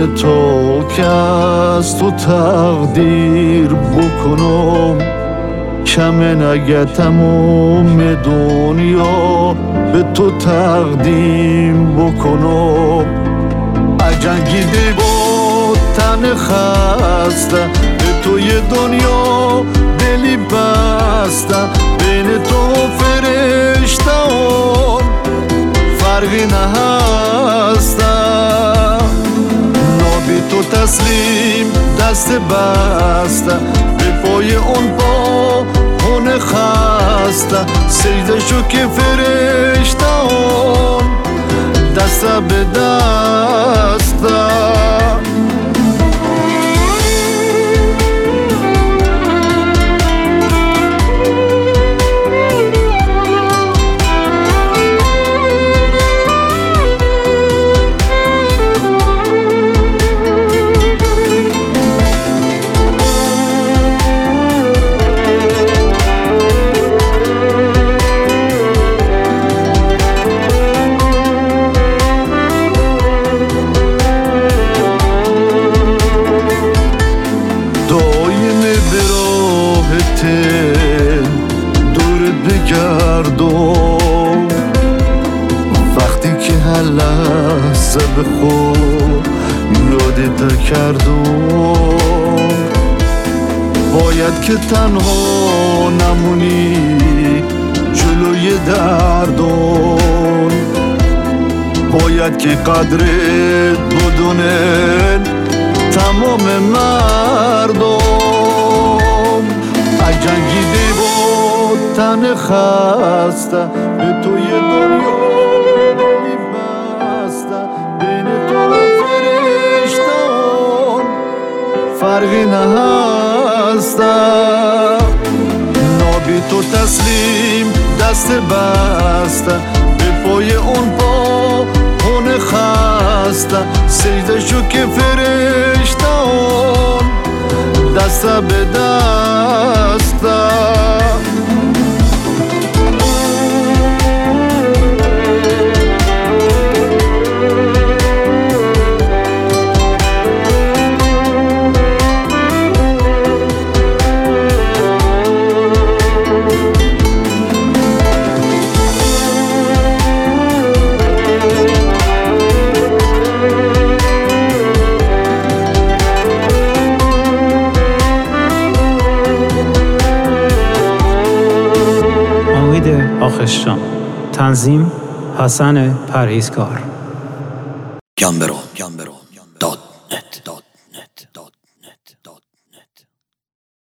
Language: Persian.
تو که از تو تقدیر بکنم کمه نگه تموم دنیا به تو تقدیم بکنم اجنگیده با تن خسته به توی دنیا دلی بسته بین تو فرشته‌ام فرقی نهسته نابی تو تسلیم دست بسته به پای اون با هون خسته سجده شو که فرشته‌ام دست به دسته دورت بگردم وقتی که هر لحظه به خود یادت کردم باید که تنها نمونی جلوی دردم باید که قدرت بدونن تمام مردم جنگیده با تن خسته به توی دنیا دلی بسته بین تو فرشته‌ام فرقی نهسته نابی تو تسلیم دست بسته به پای اون با اون خسته سجده شو که فرشته‌ام دست به دسته آخشان تنظیم حسن پرهیزکار گمبرو.net